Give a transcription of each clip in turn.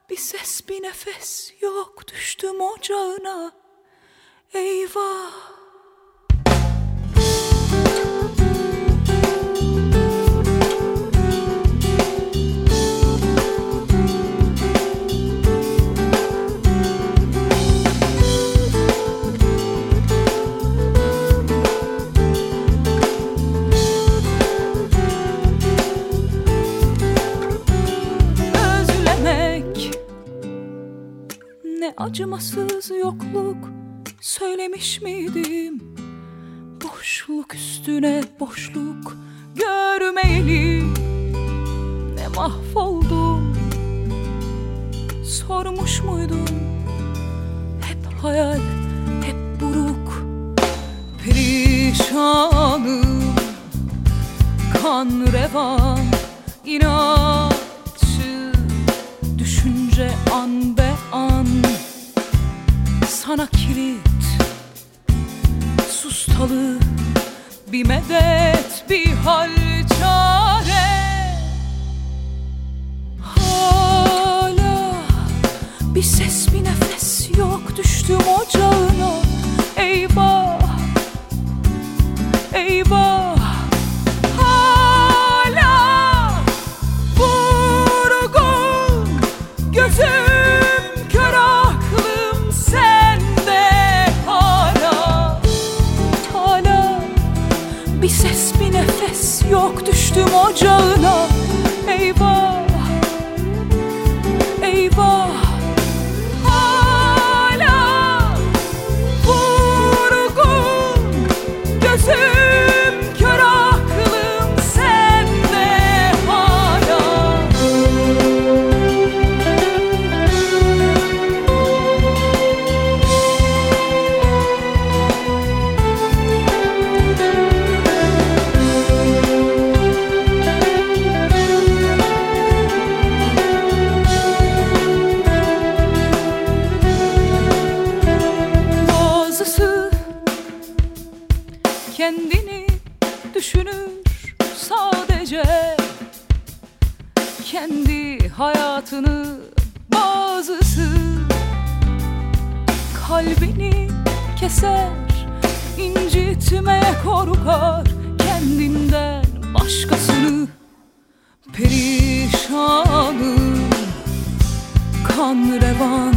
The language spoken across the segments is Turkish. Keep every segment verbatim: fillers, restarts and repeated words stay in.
Bir ses bir nefes yok, düştüm ocağına. Eyvah. Ne acımasız yokluk söylemiş miydim? Boşluk üstüne boşluk görmeyeli ne mahvoldum. Sormuş muydum? Hep hayal, hep buruk. Perişanım, kan revan, inatçı düşünce an be an. Sana kilit, sustalı bir medet, bir hal çare. Hala bir ses bir nefes yok, düştüm ocağına. Eyvah, eyvah. Hala vurgun, gözüm kör, aklım sende. Hala, hala bir ses bir nefes yok, düştüm ocağına. Eyvah, eyvah. Hala vurgun, gözüm kör, aklım sende. Hala. Bazısı kendini düşünür sadece, kendi hayatını. Bazısı kalbini keser, incitmeye korkar kendinden başkasını. Perişanım, kan revan,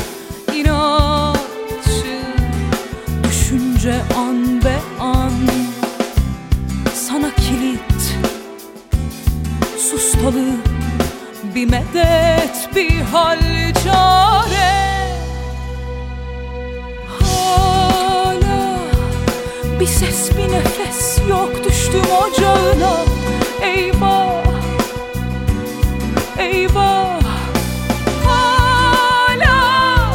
inatçı düşünce an be an. Sana kilit, sustalı bir medet, bir hal çare. Hala bir ses bir nefes yok, düştüm ocağına. Eyvah, eyvah. Hala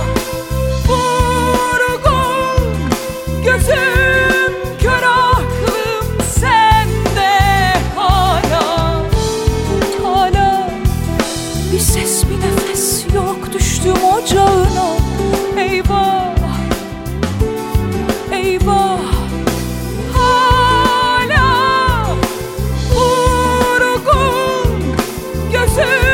vurgun, gözüm kör, aklım sende. Hala, hala bir ses bir nefes yok, düştüm ocağına. Eyvah, eyvah. Hala vurgun, gözüm